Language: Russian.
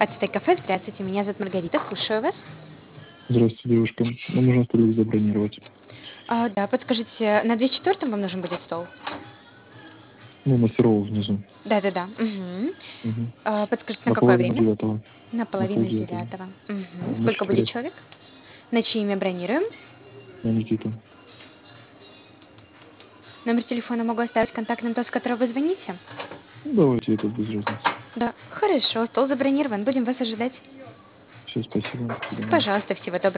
Ацтек кафе, здравствуйте, меня зовут Маргарита, слушаю вас. Здравствуйте, девушка. Нам нужно столик забронировать. Да, подскажите, на 204 вам нужен будет стол? Ну, на Серова внизу. Да-да-да. Мгм. Мгм. Подскажите, на На какое половину время? девятого. На На половину полдевятого. девятого. Мгм. На Сколько будет 4. человек? На чье имя бронируем? На Никиту. Номер телефона могу оставить контактным тот, с которого вы звоните? Ну, давайте это без разницы. Да, хорошо, стол забронирован, будем вас ожидать. Все, спасибо. До свидания. Пожалуйста, всего доброго.